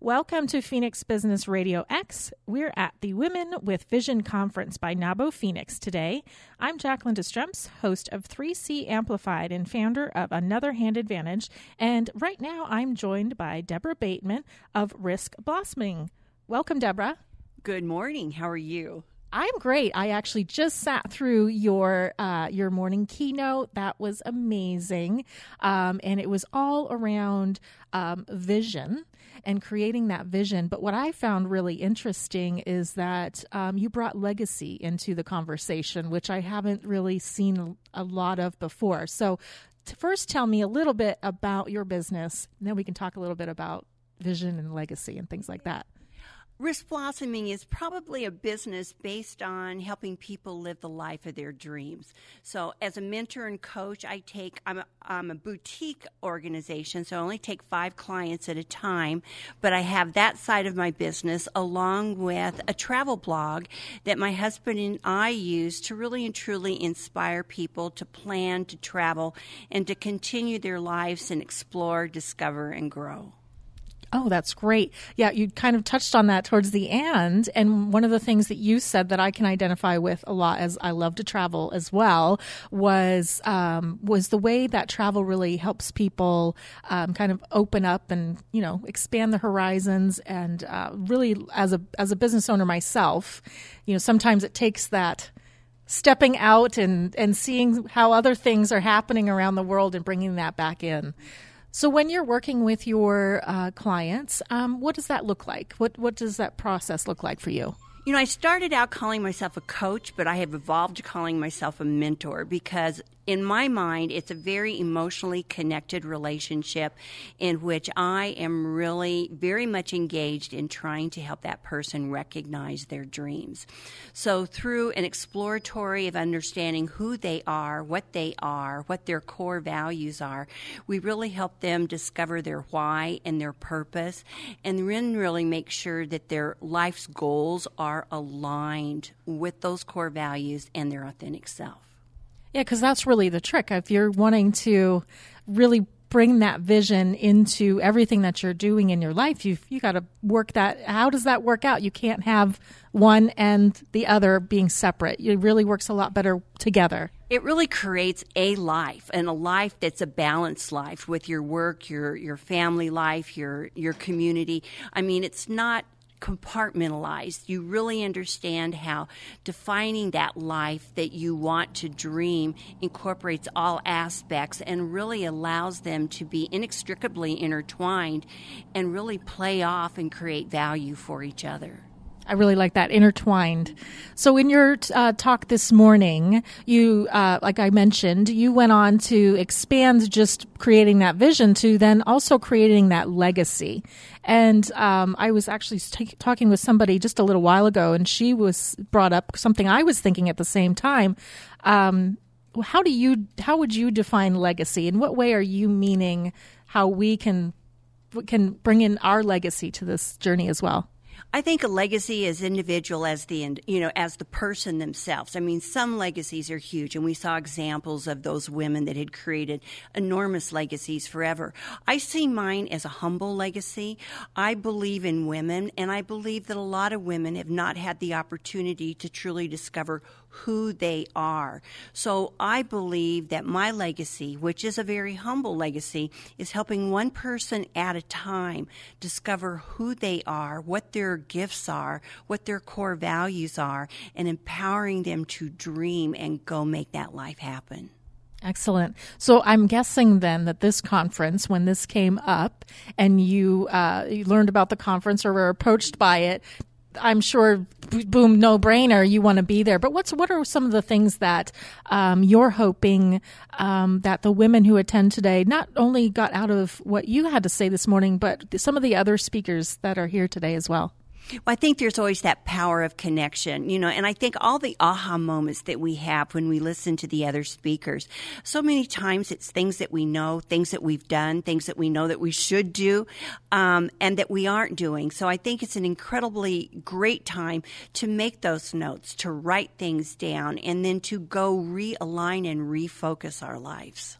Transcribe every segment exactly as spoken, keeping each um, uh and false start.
Welcome to Phoenix Business Radio X. We're at the Women with Vision Conference by NAWBO Phoenix today. I'm Jacqueline DeStremps, host of three C Amplified and founder of Another Hand Advantage. And right now I'm joined by Deborah Bateman of Risk Blossoming. Welcome, Deborah. Good morning. How are you? I'm great. I actually just sat through your uh, your morning keynote. That was amazing. Um, and it was all around um, vision and creating that vision. But what I found really interesting is that um, you brought legacy into the conversation, which I haven't really seen a lot of before. So to first tell me a little bit about your business, and then we can talk a little bit about vision and legacy and things like that. Risk Blossoming is probably a business based on helping people live the life of their dreams. So as a mentor and coach, I take, I'm a, I'm a boutique organization, so I only take five clients at a time, but I have that side of my business along with a travel blog that my husband and I use to really and truly inspire people to plan, to travel, and to continue their lives and explore, discover, and grow. Oh, that's great. Yeah, you kind of touched on that towards the end. And one of the things that you said that I can identify with a lot, as I love to travel as well, was um, was the way that travel really helps people um, kind of open up and, you know, expand the horizons. And uh, really, as a as a business owner myself, you know, sometimes it takes that stepping out and, and seeing how other things are happening around the world and bringing that back in. So when you're working with your uh, clients, um, what does that look like? What what does that process look like for you? You know, I started out calling myself a coach, but I have evolved to calling myself a mentor because in my mind, it's a very emotionally connected relationship in which I am really very much engaged in trying to help that person recognize their dreams. So through an exploratory of understanding who they are, what they are, what their core values are, we really help them discover their why and their purpose, and then really make sure that their life's goals are aligned with those core values and their authentic self. Yeah, because that's really the trick. If you're wanting to really bring that vision into everything that you're doing in your life, you've you got to work that. How does that work out? You can't have one and the other being separate. It really works a lot better together. It really creates a life, and a life that's a balanced life with your work, your your family life, your your community. I mean, it's not compartmentalized. You really understand how defining that life that you want to dream incorporates all aspects and really allows them to be inextricably intertwined and really play off and create value for each other. I really like that, intertwined. So in your uh, talk this morning, you, uh, like I mentioned, you went on to expand just creating that vision to then also creating that legacy. And um, I was actually t- talking with somebody just a little while ago, and she was brought up something I was thinking at the same time. Um, how do you, how would you define legacy? In what way are you meaning how we can can bring in our legacy to this journey as well? I think a legacy is individual as the, you know, as the person themselves. I mean, some legacies are huge, and we saw examples of those women that had created enormous legacies forever. I see mine as a humble legacy. I believe in women, and I believe that a lot of women have not had the opportunity to truly discover who they are. So I believe that my legacy, which is a very humble legacy, is helping one person at a time discover who they are, what their gifts are, what their core values are, and empowering them to dream and go make that life happen. Excellent. So I'm guessing then that this conference, when this came up and you, uh, you learned about the conference or were approached by it, I'm sure, boom, no brainer, you want to be there. But what's what are some of the things that um, you're hoping um, that the women who attend today not only got out of what you had to say this morning, but some of the other speakers that are here today as well? Well, I think there's always that power of connection, you know, and I think all the aha moments that we have when we listen to the other speakers, so many times it's things that we know, things that we've done, things that we know that we should do, um, and that we aren't doing. So I think it's an incredibly great time to make those notes, to write things down, and then to go realign and refocus our lives.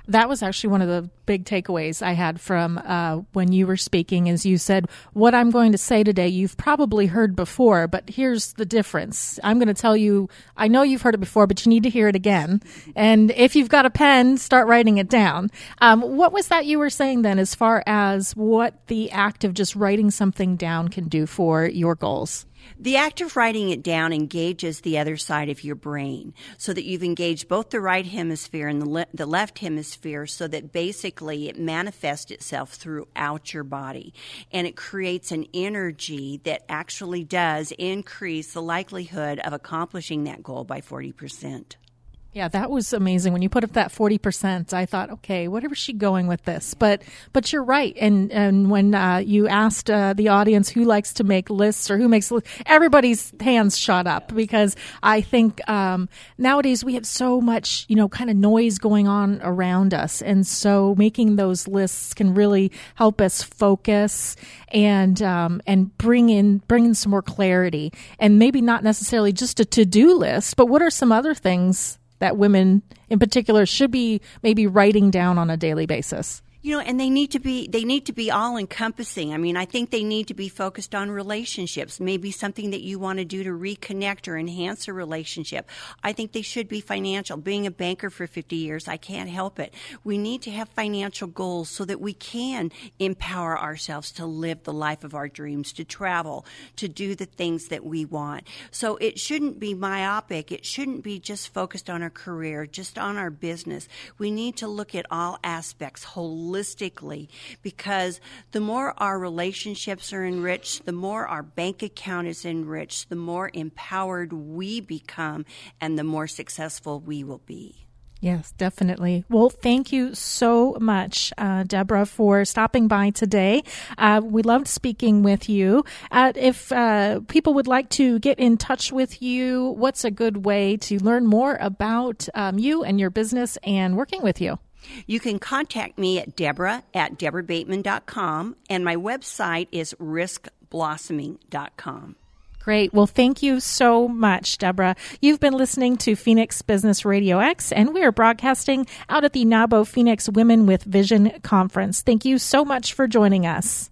That was actually one of the big takeaways I had from uh, when you were speaking, is you said, what I'm going to say today, you've probably heard before, but here's the difference. I'm going to tell you, I know you've heard it before, but you need to hear it again. And if you've got a pen, start writing it down. Um, what was that you were saying then, as far as what the act of just writing something down can do for your goals? The act of writing it down engages the other side of your brain, so that you've engaged both the right hemisphere and the, le- the left hemisphere, so that basically it manifests itself throughout your body. And it creates an energy that actually does increase the likelihood of accomplishing that goal by forty percent. Yeah, that was amazing. When you put up that forty percent, I thought, okay, where is she going with this? But but you're right. And and when uh, you asked uh, the audience who likes to make lists or who makes lists, everybody's hands shot up, because I think um, nowadays we have so much, you know, kind of noise going on around us. And so making those lists can really help us focus and um, and bring in bring in some more clarity. And maybe not necessarily just a to-do list, but what are some other things that women in particular should be maybe writing down on a daily basis? You know, and they need to be they need to be all encompassing. I mean, I think they need to be focused on relationships, maybe something that you want to do to reconnect or enhance a relationship. I think they should be financial. Being a banker for fifty years, I can't help it. We need to have financial goals so that we can empower ourselves to live the life of our dreams, to travel, to do the things that we want. So it shouldn't be myopic. It shouldn't be just focused on our career, just on our business. We need to look at all aspects holistically. Holistically, because the more our relationships are enriched, the more our bank account is enriched, the more empowered we become, and the more successful we will be. Yes, definitely. Well, thank you so much, uh, Deborah, for stopping by today. Uh, we loved speaking with you. Uh, if uh, people would like to get in touch with you, what's a good way to learn more about um, you and your business and working with you? You can contact me at Deborah at Deborah Bateman dot com, and my website is risk blossoming dot com. Great. Well, thank you so much, Deborah. You've been listening to Phoenix Business Radio X, and we are broadcasting out at the NABO Phoenix Women with Vision Conference. Thank you so much for joining us.